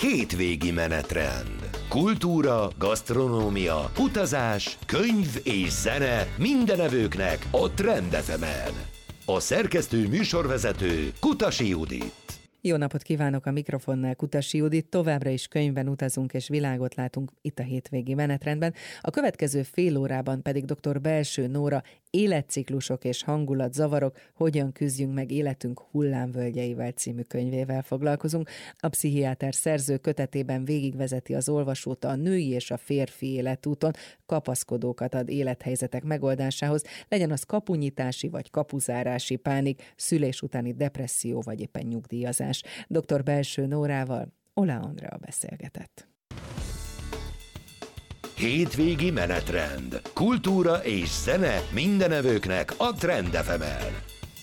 Hétvégi menetrend. Kultúra, gasztronómia, utazás, könyv és zene minden evőknek a Trend FM-en. A szerkesztő műsorvezető Kutasi Judit. Jó napot kívánok, a mikrofonnál Kutasi Judit. Továbbra is könyvben utazunk és világot látunk itt a hétvégi menetrendben. A következő fél órában pedig dr. Belső Nóra Életciklusok és hangulatzavarok, hogyan küzdjünk meg életünk hullámvölgyeivel című könyvével foglalkozunk. A pszichiáter szerző kötetében végigvezeti az olvasót a női és a férfi életúton, kapaszkodókat ad élethelyzetek megoldásához, legyen az kapunyitási vagy kapuzárási pánik, szülés utáni depresszió vagy éppen nyugdíjazás. Dr. Belső Nórával Ola Andrea beszélgetett. Hétvégi menetrend. Kultúra és zene minden evőknek a Trend FM-en.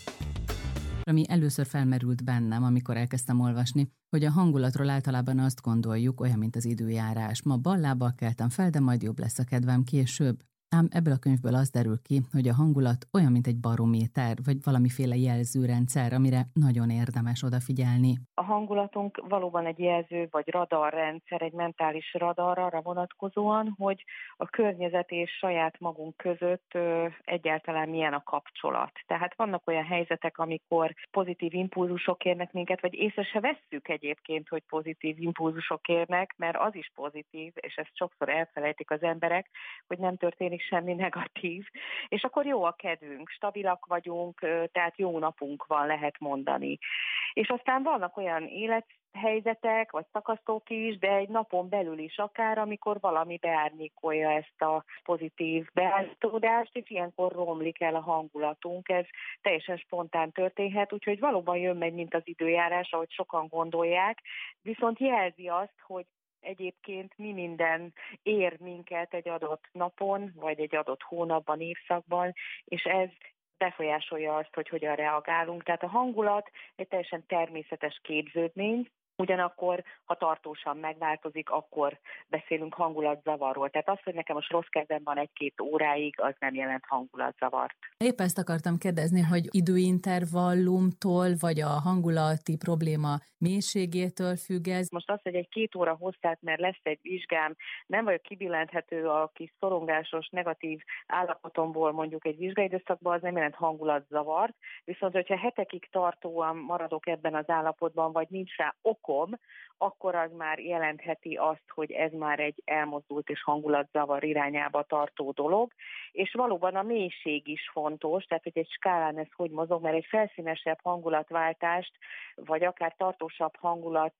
Ami először felmerült bennem, amikor elkezdtem olvasni, hogy a hangulatról általában azt gondoljuk, olyan, mint az időjárás. Ma ballábbal keltem fel, de majd jobb lesz a kedvem később. Ám ebből a könyvből az derül ki, hogy a hangulat olyan, mint egy barométer, vagy valamiféle jelzőrendszer, amire nagyon érdemes odafigyelni. A hangulatunk valóban egy jelző vagy radarrendszer, egy mentális radar arra vonatkozóan, hogy a környezet és saját magunk között egyáltalán milyen a kapcsolat. Tehát vannak olyan helyzetek, amikor pozitív impulzusok érnek minket, vagy észre se vesszük egyébként, hogy pozitív impulzusok érnek, mert az is pozitív, és ezt sokszor elfelejtik az emberek, hogy nem történik semmi negatív, és akkor jó a kedvünk, stabilak vagyunk, tehát jó napunk van, lehet mondani. És aztán vannak olyan élethelyzetek, vagy szakaszok is, de egy napon belül is akár, amikor valami beárnyékolja ezt a pozitív beállítódást, és ilyenkor romlik el a hangulatunk, ez teljesen spontán történhet, úgyhogy valóban jön-megy, mint az időjárás, ahogy sokan gondolják, viszont jelzi azt, hogy egyébként mi minden ér minket egy adott napon, vagy egy adott hónapban, évszakban, és ez befolyásolja azt, hogy hogyan reagálunk. Tehát a hangulat egy teljesen természetes képződmény, ugyanakkor, ha tartósan megváltozik, akkor beszélünk hangulatzavarról. Tehát az, hogy nekem most rossz kedvem van egy-két óráig, az nem jelent hangulatzavart. Épp ezt akartam kérdezni, hogy időintervallumtól, vagy a hangulati probléma mélységétől függ ez? Most az, hogy egy 2 óra hosszát, mert lesz egy vizsgám, nem vagyok kibillenthető a kis szorongásos, negatív állapotomból mondjuk egy vizsgaidőszakban, az nem jelent hangulatzavart. Viszont, hogyha hetekig tartóan maradok ebben az állapotban, vagy nincs rá okom, akkor az már jelentheti azt, hogy ez már egy elmozdult és hangulatzavar irányába tartó dolog, és valóban a mélység is fontos, tehát hogy egy skálán ez hogy mozog, mert egy felszínesebb hangulatváltást, vagy akár tartósabb hangulat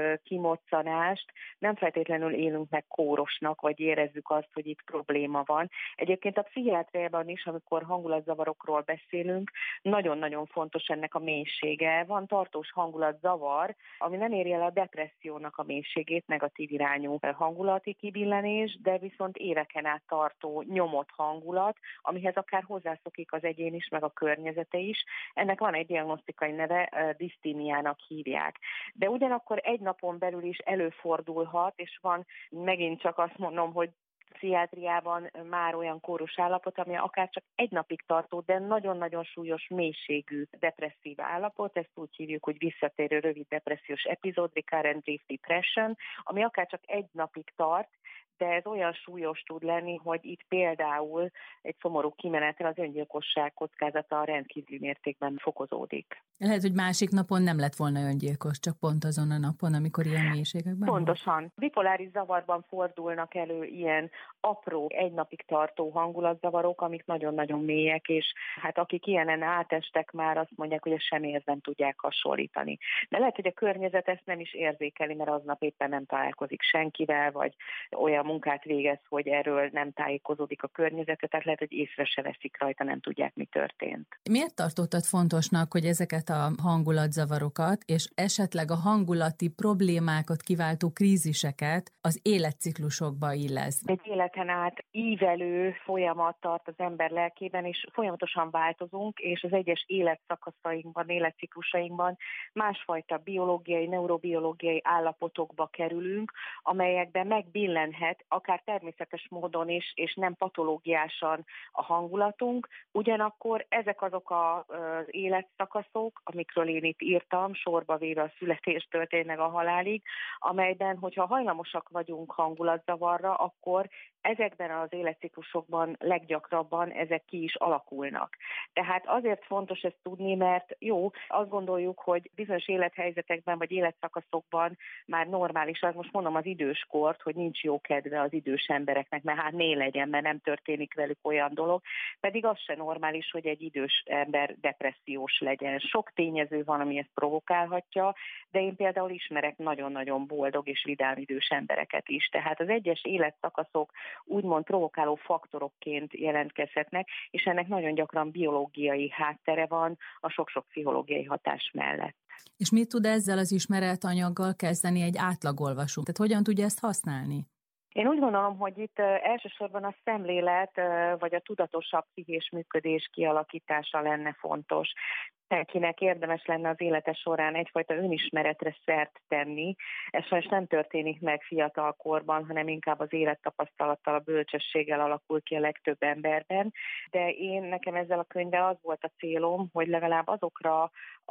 kimoccanást nem feltétlenül élünk meg kórosnak, vagy érezzük azt, hogy itt probléma van. Egyébként a pszichiátriában is, amikor hangulatzavarokról beszélünk, nagyon-nagyon fontos ennek a mélysége. Van tartós hangulatzavar, ami nem éri el a depressziónak a mélységét, negatív irányú hangulati kibillenés, de viszont éveken át tartó nyomott hangulat, amihez akár hozzászokik az egyén is, meg a környezete is. Ennek van egy diagnosztikai neve, disztímiának hívják. De ugyanakkor egy napon belül is előfordulhat, és van, megint csak azt mondom, hogy pszichiátriában már olyan kóros állapot, ami akár csak egy napig tartó, de nagyon-nagyon súlyos mélységű depresszív állapot, ezt úgy hívjuk, hogy visszatérő rövid depressziós epizód, recurrent brief depression, ami akár csak egy napig tart, de ez olyan súlyos tud lenni, hogy itt például egy szomorú kimenetel az öngyilkosság kockázata rendkívüli mértékben fokozódik. Lehet, hogy másik napon nem lett volna öngyilkos, csak pont azon a napon, amikor ilyen mélységekben Pontosan. Bipoláris zavarban fordulnak elő ilyen apró, egy napig tartó hangulatzavarok, amik nagyon-nagyon mélyek, és hát akik ilyenen átestek már, azt mondják, hogy ezt semmihez nem tudják hasonlítani. De lehet, hogy a környezet ezt nem is érzékeli, mert aznap éppen nem találkozik senkivel, vagy olyan munkát végez, hogy erről nem tájékozódik a környezetet, tehát lehet, hogy észre se veszik rajta, nem tudják, mi történt. Miért tartottad fontosnak, hogy ezeket a hangulatzavarokat, és esetleg a hangulati problémákat kiváltó kríziseket az életciklusokba illesz? Egy életen át ívelő folyamat tart az ember lelkében, és folyamatosan változunk, és az egyes életszakaszainkban, életciklusainkban másfajta biológiai, neurobiológiai állapotokba kerülünk, amelyekben megbillenhet tehát akár természetes módon is, és nem patológiásan a hangulatunk, ugyanakkor ezek azok az életszakaszok, amikről én itt írtam, sorba véve a születéstől tényleg a halálig, amelyben, hogyha hajlamosak vagyunk hangulatzavarra, akkor ezekben az életciklusokban leggyakrabban ezek ki is alakulnak. Tehát azért fontos ezt tudni, mert jó, azt gondoljuk, hogy bizonyos élethelyzetekben vagy életszakaszokban már normális, az most mondom az időskort, hogy nincs jó kedve az idős embereknek, mert hát né legyen, mert nem történik velük olyan dolog, pedig az se normális, hogy egy idős ember depressziós legyen. Sok tényező van, ami ezt provokálhatja, de én például ismerek nagyon-nagyon boldog és vidám idős embereket is. Tehát az egyes életszakaszok úgymond provokáló faktorokként jelentkezhetnek, és ennek nagyon gyakran biológiai háttere van a sok-sok pszichológiai hatás mellett. És mit tud ezzel az ismert anyaggal kezdeni egy átlagolvasó? Tehát hogyan tudja ezt használni? Én úgy gondolom, hogy itt elsősorban a szemlélet vagy a tudatosabb pszichés működés kialakítása lenne fontos. Mindenkinek érdemes lenne az élete során egyfajta önismeretre szert tenni. Ez sajnos nem történik meg fiatal korban, hanem inkább az élettapasztalattal, a bölcsességgel alakul ki a legtöbb emberben. De nekem ezzel a könyvvel az volt a célom, hogy legalább azokra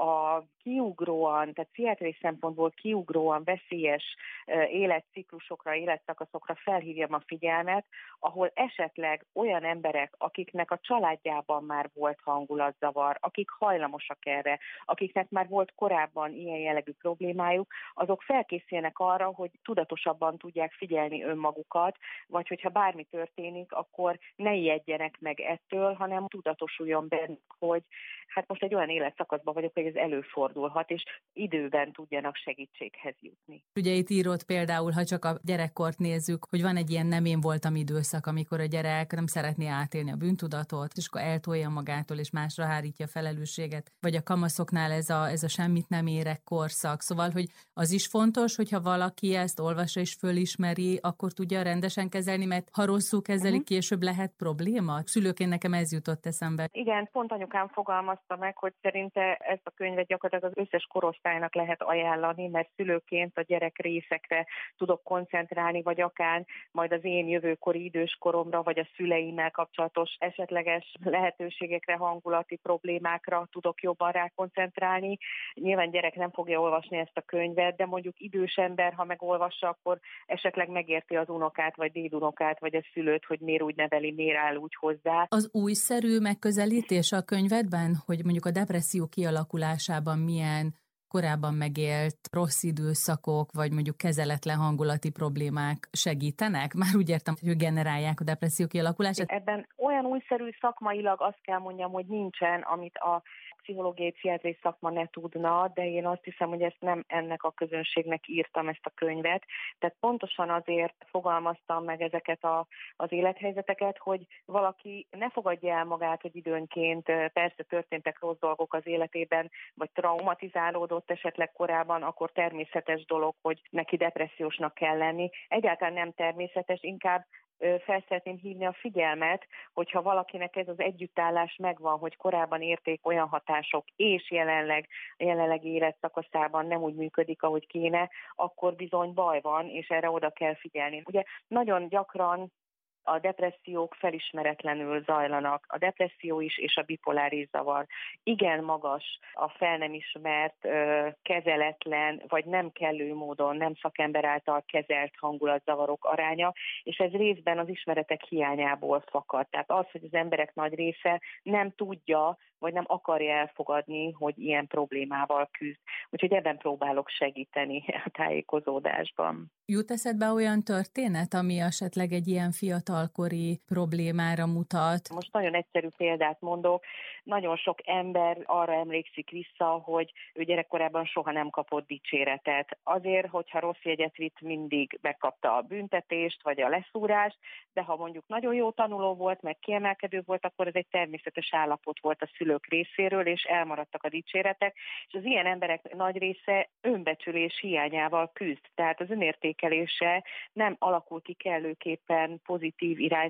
a kiugróan, tehát pszichiátriai szempontból kiugróan veszélyes életciklusokra, életszakaszokra felhívjam a figyelmet, ahol esetleg olyan emberek, akiknek a családjában már volt hangulatzavar, akik hajlamosak erre, akiknek már volt korábban ilyen jellegű problémájuk, azok felkészüljenek arra, hogy tudatosabban tudják figyelni önmagukat, vagy hogyha bármi történik, akkor ne ijedjenek meg ettől, hanem tudatosuljon benne, hogy hát most egy olyan életszakaszban vagyok, hogy ez előfordulhat, és időben tudjanak segítséghez jutni. Ugye itt írott például, ha csak a gyerekkort nézzük, hogy van egy ilyen nem én voltam időszak, amikor a gyerek nem szeretné átélni a bűntudatot, és akkor eltolja magától, és másra hárítja a felelősséget, vagy a kamaszoknál ez a semmit nem érek korszak. Szóval, hogy az is fontos, hogyha valaki ezt olvassa és fölismeri, akkor tudja rendesen kezelni, mert ha rosszul kezeli, később lehet probléma. Szülőként nekem ez jutott eszembe. Igen, pont anyukám fogalmazta meg, hogy szerinte ezt a könyvet gyakorlatilag az összes korosztálynak lehet ajánlani, mert szülőként a gyerek részekre tudok koncentrálni, vagy akár majd az én jövőkori időskoromra, vagy a szüleimmel kapcsolatos esetleges lehetőségekre, hangulati problémákra tudok jobban rákoncentrálni. Nyilván gyerek nem fogja olvasni ezt a könyvet, de mondjuk idős ember, ha megolvassa, akkor esetleg megérti az unokát, vagy dédunokát, vagy a szülőt, hogy miért úgy neveli, miért áll úgy hozzá. Az újszerű megközelítés a könyvedben, hogy mondjuk a depresszió kialakulásában milyen korábban megélt rossz időszakok, vagy mondjuk kezeletlen hangulati problémák segítenek? Már úgy értem, hogy generálják a depresszió kialakulását. Ebben olyan újszerű szakmailag azt kell mondjam, hogy nincsen, amit a pszichológiai pszichiátriai szakma ne tudna, de én azt hiszem, hogy ezt nem ennek a közönségnek írtam ezt a könyvet. Tehát pontosan azért fogalmaztam meg ezeket az élethelyzeteket, hogy valaki ne fogadja el magát, hogy időnként persze történtek rossz dolgok az életében, vagy traumatizálódott esetleg korábban, akkor természetes dolog, hogy neki depressziósnak kell lenni. Egyáltalán nem természetes, inkább fel szeretném hívni a figyelmet, hogyha valakinek ez az együttállás megvan, hogy korábban érték olyan hatások, és jelenleg életszakaszában nem úgy működik, ahogy kéne, akkor bizony baj van, és erre oda kell figyelni. Ugye nagyon gyakran a depressziók felismeretlenül zajlanak. A depresszió is és a bipoláris zavar. Igen magas a fel nem ismert, kezeletlen, vagy nem kellő módon, nem szakember által kezelt hangulatzavarok aránya, és ez részben az ismeretek hiányából fakad. Tehát az, hogy az emberek nagy része nem tudja, vagy nem akarja elfogadni, hogy ilyen problémával küzd. Úgyhogy ebben próbálok segíteni a tájékozódásban. Jut eszedbe olyan történet, ami esetleg egy ilyen fiatalkori problémára mutat? Most nagyon egyszerű példát mondok. Nagyon sok ember arra emlékszik vissza, hogy ő gyerekkorában soha nem kapott dicséretet. Azért, hogyha rossz jegyet vitt, mindig megkapta a büntetést, vagy a leszúrást, de ha mondjuk nagyon jó tanuló volt, meg kiemelkedő volt, akkor ez egy természetes állapot volt a szülők részéről, és elmaradtak a dicséretek, és az ilyen emberek nagy része önbecsülés hiányával küzd. Tehát az önértékelése nem alakul ki kellőképpen pozitív irányban,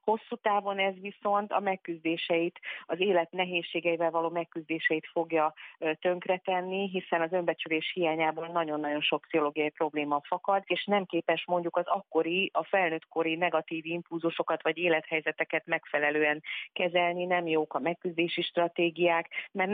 Hosszú távon ez viszont a megküzdéseit, az élet nehézségeivel való megküzdéseit fogja tönkretenni, hiszen az önbecsülés hiányából nagyon-nagyon sok pszichológiai probléma fakad, és nem képes mondjuk az akkori, a felnőttkori negatív impulzusokat vagy élethelyzeteket megfelelően kezelni, nem jók a megküzdési stratégiák, mert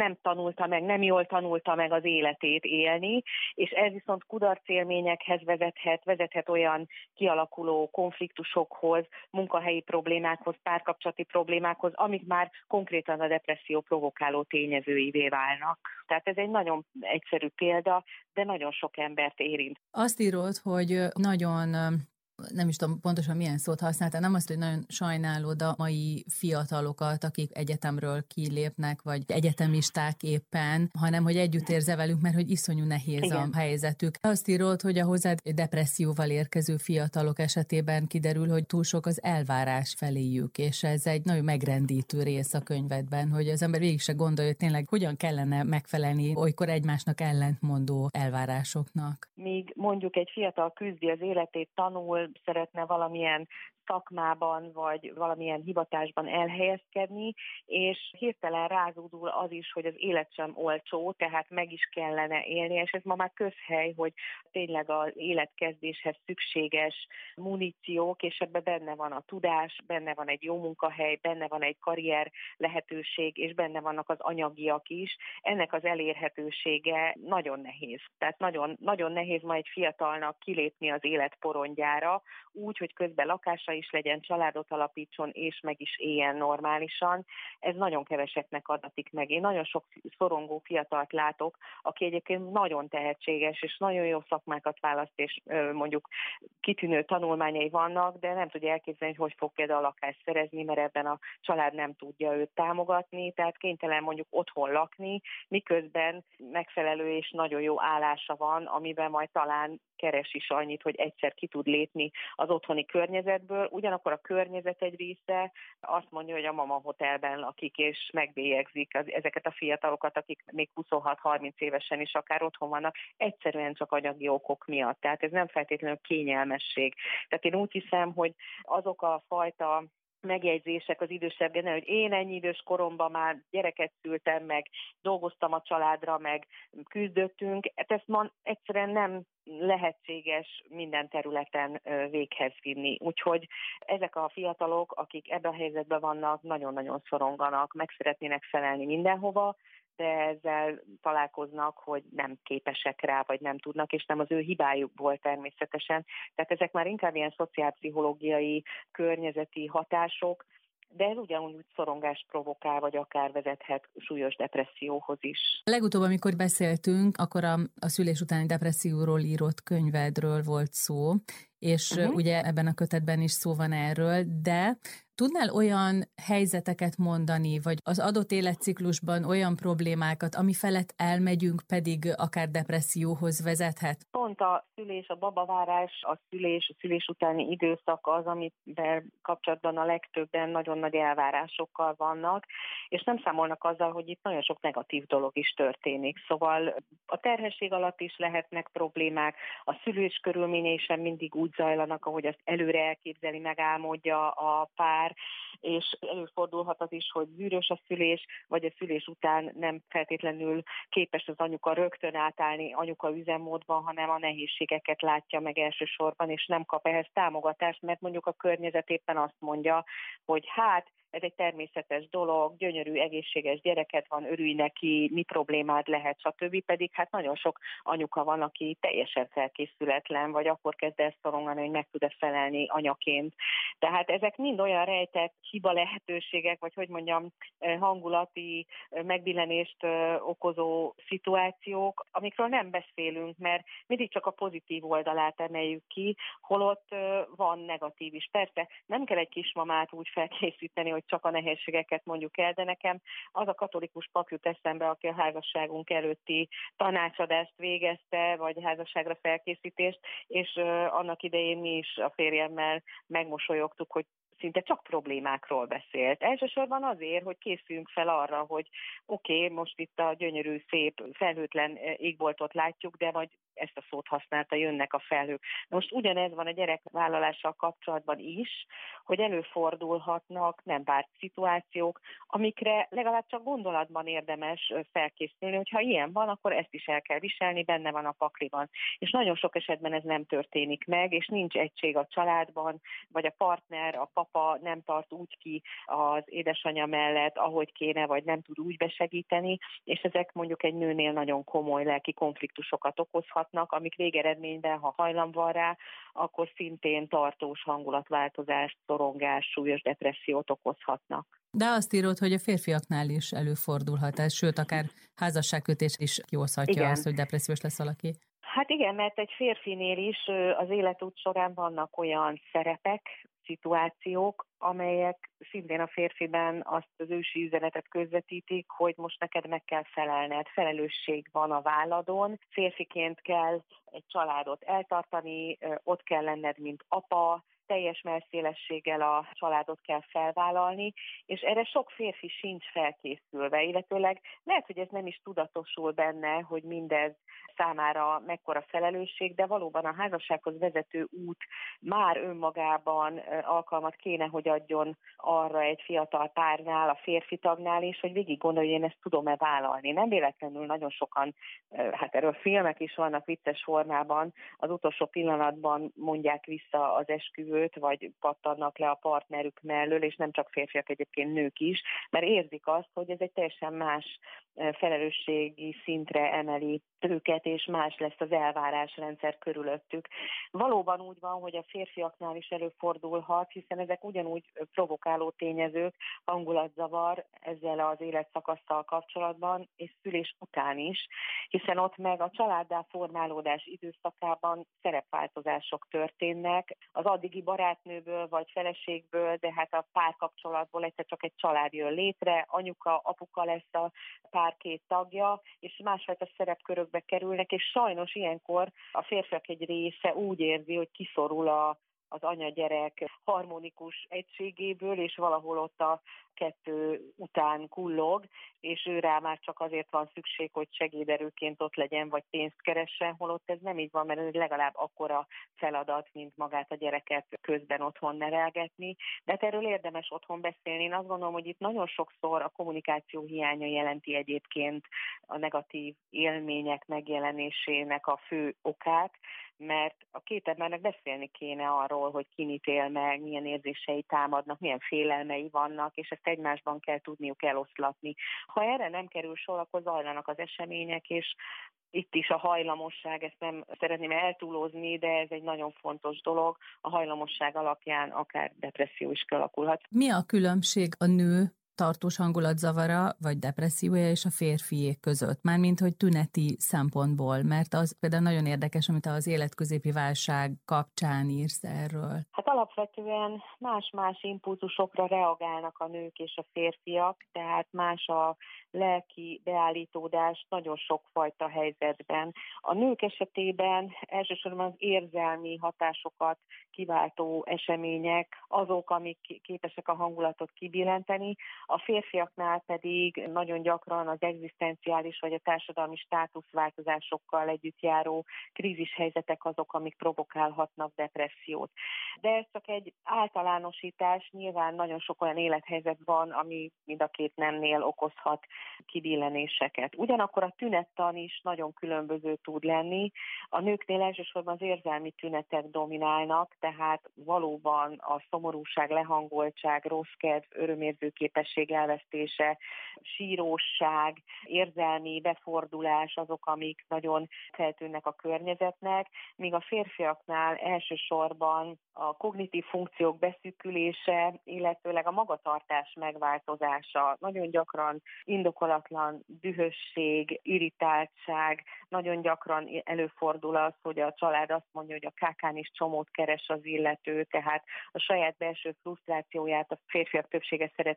nem jól tanulta meg az életét élni, és ez viszont kudarcélményekhez vezethet olyan kialakuló konfliktusokhoz, munkahelyi problémákhoz, párkapcsolati problémákhoz, amik már konkrétan a depresszió provokáló tényezőivé válnak. Tehát ez egy nagyon egyszerű példa, de nagyon sok embert érint. Azt írod, hogy nagyon, nem is tudom pontosan milyen szót használtál, nem azt, hogy nagyon sajnálod a mai fiatalokat, akik egyetemről kilépnek, vagy egyetemisták éppen, hanem hogy együtt érzel velük, mert hogy iszonyú nehéz Igen. a helyzetük. Azt írod, hogy a hozzád depresszióval érkező fiatalok esetében kiderül, hogy túl sok az elvárás feléjük, és ez egy nagyon megrendítő rész a könyvedben, hogy az ember végig se gondolja, hogy tényleg hogyan kellene megfelelni olykor egymásnak ellentmondó elvárásoknak. Míg mondjuk egy fiatal küzdi az életét, tanul, szeretne valamilyen szakmában vagy valamilyen hivatásban elhelyezkedni, és hirtelen rázódul az is, hogy az élet sem olcsó, tehát meg is kellene élni, és ez ma már közhely, hogy tényleg az életkezdéshez szükséges muníciók, és ebben benne van a tudás, benne van egy jó munkahely, benne van egy karrier lehetőség, és benne vannak az anyagiak is. Ennek az elérhetősége nagyon nehéz. Tehát nagyon, nagyon nehéz ma egy fiatalnak kilépni az élet porondjára, úgy, hogy közben lakása is legyen, családot alapítson, és meg is éljen normálisan. Ez nagyon keveseknek adatik meg. Én nagyon sok szorongó fiatalt látok, aki egyébként nagyon tehetséges, és nagyon jó szakmákat választ, és mondjuk kitűnő tanulmányai vannak, de nem tudja elképzelni, hogy fog például lakást szerezni, mert ebben a család nem tudja őt támogatni, tehát kénytelen mondjuk otthon lakni, miközben megfelelő és nagyon jó állása van, amiben majd talán keres is annyit, hogy egyszer ki tud lépni az otthoni környezetből. Ugyanakkor a környezet egy része azt mondja, hogy a mama hotelben lakik, és megbélyegzik ezeket a fiatalokat, akik még 26-30 évesen is akár otthon vannak, egyszerűen csak anyagi okok miatt. Tehát ez nem feltétlenül kényelmesség. Tehát én úgy hiszem, hogy azok a fajta megjegyzések az idősebb generáció, hogy én ennyi idős koromban már gyereket szültem, meg dolgoztam a családra, meg küzdöttünk, ezt ma egyszerűen nem lehetséges minden területen véghez vinni. Úgyhogy ezek a fiatalok, akik ebben a helyzetben vannak, nagyon-nagyon szoronganak, meg szeretnének felelni mindenhova, de ezzel találkoznak, hogy nem képesek rá, vagy nem tudnak, és nem az ő hibájuk volt természetesen. Tehát ezek már inkább ilyen szociálpszichológiai, környezeti hatások, de ez ugyanúgy szorongást provokál, vagy akár vezethet súlyos depresszióhoz is. Legutóbb, amikor beszéltünk, akkor a szülés utáni depresszióról írott könyvedről volt szó, és ugye ebben a kötetben is szó van erről, de tudnál olyan helyzeteket mondani, vagy az adott életciklusban olyan problémákat, ami felett elmegyünk, pedig akár depresszióhoz vezethet? Pont a szülés, a babavárás, a szülés utáni időszak az, amivel kapcsolatban a legtöbben nagyon nagy elvárásokkal vannak, és nem számolnak azzal, hogy itt nagyon sok negatív dolog is történik. Szóval a terhesség alatt is lehetnek problémák, a szülés körülményei sem mindig úgy zajlanak, ahogy azt előre elképzeli, megálmodja a pár, és előfordulhat az is, hogy zűrös a szülés, vagy a szülés után nem feltétlenül képes az anyuka rögtön átállni anyuka üzemmódban, hanem a nehézségeket látja meg elsősorban, és nem kap ehhez támogatást, mert mondjuk a környezet éppen azt mondja, hogy hát ez egy természetes dolog, gyönyörű, egészséges gyereket van, örülj neki, mi problémád lehet, stb. Pedig hát nagyon sok anyuka van, aki teljesen felkészületlen, vagy akkor kezd el szorongani, hogy meg tud-e felelni anyaként. Tehát ezek mind olyan rejtett hiba lehetőségek, vagy hogy mondjam, hangulati megbillenést okozó szituációk, amikről nem beszélünk, mert mindig csak a pozitív oldalát emeljük ki, holott van negatív is. Persze nem kell egy kismamát úgy felkészíteni, hogy csak a nehézségeket mondjuk el, de nekem az a katolikus pap jut eszembe, aki a házasságunk előtti tanácsadást végezte, vagy házasságra felkészítést, és annak idején mi is a férjemmel megmosolyogtuk, hogy szinte csak problémákról beszélt. Elsősorban azért, hogy készüljünk fel arra, hogy oké, most itt a gyönyörű, szép, felhőtlen égboltot látjuk, de majd ezt a szót használta, jönnek a felhők. Most ugyanez van a gyerekvállalással kapcsolatban is, hogy előfordulhatnak nem várt szituációk, amikre legalább csak gondolatban érdemes felkészülni, hogyha ilyen van, akkor ezt is el kell viselni, benne van a pakliban. És nagyon sok esetben ez nem történik meg, és nincs egység a családban, vagy a partner, a papa nem tart úgy ki az édesanyja mellett, ahogy kéne, vagy nem tud úgy besegíteni, és ezek mondjuk egy nőnél nagyon komoly lelki konfliktusokat okozhatnak, amik végeredményben, ha hajlam van rá, akkor szintén tartós hangulatváltozást, szorongást, súlyos depressziót okozhatnak. De azt írod, hogy a férfiaknál is előfordulhat ez, sőt, akár házasságkötés is kihozhatja azt, hogy depressziós lesz valaki. Hát igen, mert egy férfinél is az életút során vannak olyan szerepek, szituációk, amelyek szintén a férfiben azt az ősi üzenetet közvetítik, hogy most neked meg kell felelned, felelősség van a válladon, férfiként kell egy családot eltartani, ott kell lenned, mint apa, teljes mellszélességgel a családot kell felvállalni, és erre sok férfi sincs felkészülve, illetőleg lehet, hogy ez nem is tudatosul benne, hogy mindez számára mekkora felelősség, de valóban a házassághoz vezető út már önmagában alkalmat kéne, hogy adjon arra egy fiatal párnál, a férfi tagnál is, hogy végig gondolj, hogy én ezt tudom-e vállalni. Nem véletlenül nagyon sokan, hát erről filmek is vannak vicces formában, az utolsó pillanatban mondják vissza az esküvőt, vagy pattannak le a partnerük mellől, és nem csak férfiak, egyébként nők is, mert érzik azt, hogy ez egy teljesen más felelősségi szintre emeli őket, és más lesz az elvárásrendszer körülöttük. Valóban úgy van, hogy a férfiaknál is előfordulhat, hiszen ezek ugyanúgy provokáló tényezők, hangulatzavar ezzel az életszakasszal kapcsolatban, és szülés után is, hiszen ott meg a családdá formálódás időszakában szerepváltozások történnek, az addigi barátnőből vagy feleségből, de hát a párkapcsolatból egyszer csak egy család jön létre, anyuka, apuka lesz a pár két tagja, és másfajta szerepkörökbe kerülnek, és sajnos ilyenkor a férfiak egy része úgy érzi, hogy kiszorul az anya-gyerek harmonikus egységéből, és valahol ott a kettő után kullog, és ő rá már csak azért van szükség, hogy segéderőként ott legyen, vagy pénzt keressen, holott ez nem így van, mert ez legalább akkora feladat, mint magát a gyereket közben otthon nevelgetni. De hát erről érdemes otthon beszélni. Én azt gondolom, hogy itt nagyon sokszor a kommunikáció hiánya jelenti egyébként a negatív élmények megjelenésének a fő okát, mert a két embernek beszélni kéne arról, hogy ki mit él meg, milyen érzései támadnak, milyen félelmei vannak, és ezt egymásban kell tudniuk eloszlatni. Ha erre nem kerül sor, akkor zajlanak az események, és itt is a hajlamosság, ezt nem szeretném eltúlozni, de ez egy nagyon fontos dolog. A hajlamosság alapján akár depresszió is kialakulhat. Mi a különbség a nő tartós hangulatzavara vagy depressziója és a férfiék között? Mármint, hogy tüneti szempontból, mert az például nagyon érdekes, amit az életközépi válság kapcsán írsz erről. Hát alapvetően más-más impulzusokra reagálnak a nők és a férfiak, tehát más a lelki beállítódás nagyon sokfajta helyzetben. A nők esetében elsősorban az érzelmi hatásokat kiváltó események azok, amik képesek a hangulatot kibillenteni, a férfiaknál pedig nagyon gyakran az egzisztenciális vagy a társadalmi státuszváltozásokkal együtt járó krízishelyzetek azok, amik provokálhatnak depressziót. De ez csak egy általánosítás, nyilván nagyon sok olyan élethelyzet van, ami mind a két nemnél okozhat kibillenéseket. Ugyanakkor a tünettan is nagyon különböző tud lenni. A nőknél elsősorban az érzelmi tünetek dominálnak, tehát valóban a szomorúság, lehangoltság, rossz kedv, örömérző képesség elvesztése, sírósság, érzelmi befordulás azok, amik nagyon feltűnnek a környezetnek, míg a férfiaknál elsősorban a kognitív funkciók beszűkülése, illetőleg a magatartás megváltozása, nagyon gyakran indokolatlan dühösség, irritáltság, nagyon gyakran előfordul az, hogy a család azt mondja, hogy a kákán is csomót keres az illető, tehát a saját belső frusztrációját a férfiak többsége szereti kifejezni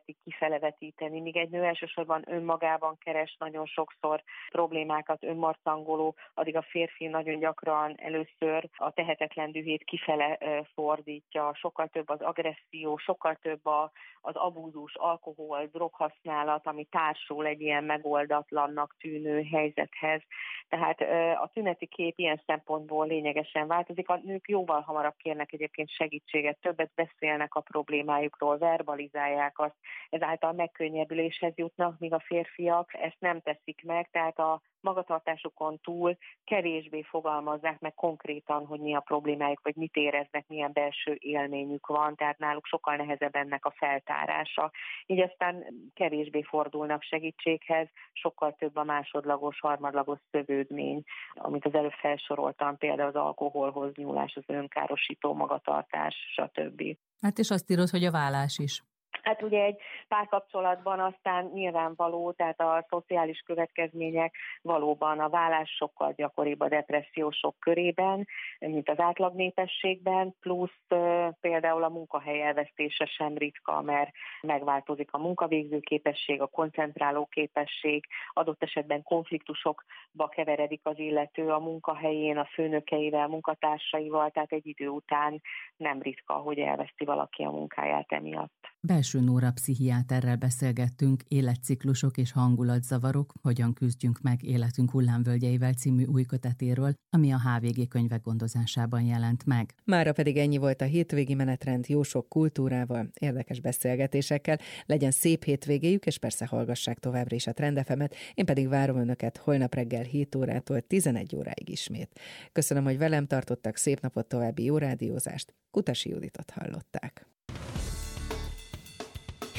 kifele vetíteni, míg egy nő elsősorban önmagában keres nagyon sokszor problémákat, önmarcangoló, addig a férfi nagyon gyakran először a tehetetlen dühét kifele fordítja, sokkal több az agresszió, sokkal több az abúzus, alkohol, droghasználat, ami társul egy ilyen megoldatlannak tűnő helyzethez. Tehát a tüneti kép ilyen szempontból lényegesen változik. A nők jóval hamarabb kérnek egyébként segítséget, többet beszélnek a problémájukról, verbalizálják azt, ezáltal megkönnyebbüléshez jutnak, míg a férfiak ezt nem teszik meg, tehát a magatartásukon túl kevésbé fogalmazzák meg konkrétan, hogy mi a problémájuk, vagy mit éreznek, milyen belső élményük van, tehát náluk sokkal nehezebb ennek a feltárása. Így aztán kevésbé fordulnak segítséghez, sokkal több a másodlagos, harmadlagos szövődmény, amit az előbb felsoroltam, például az alkoholhoz nyúlás, az önkárosító magatartás, stb. Hát és azt írod, hogy a vállás is. Hát ugye egy párkapcsolatban aztán nyilvánvaló, tehát a szociális következmények valóban a vállás sokkal gyakoribb a depressziósok körében, mint az átlag népességben, plusz például a munkahely elvesztése sem ritka, mert megváltozik a munkavégző képesség, a koncentráló képesség, adott esetben konfliktusokba keveredik az illető a munkahelyén, a főnökeivel, munkatársaival, tehát egy idő után nem ritka, hogy elveszti valaki a munkáját emiatt. Belső Nóra pszichiáterrel beszélgettünk életciklusok és hangulatzavarok, hogyan küzdjünk meg életünk hullámvölgyeivel című új kötetéről, ami a HVG könyvek gondozásában jelent meg. Mára pedig ennyi volt a hétvégi menetrend, jó sok kultúrával, érdekes beszélgetésekkel. Legyen szép hétvégéjük, és persze hallgassák továbbra is a Trend FM-et. Én pedig várom önöket holnap reggel 7 órától 11 óráig ismét. Köszönöm, hogy velem tartottak, szép napot, további jó rádiózást. Kutasi Juditot hallották.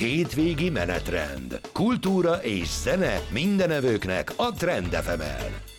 Hétvégi menetrend. Kultúra és zene mindenevőknek a Trend FM-en.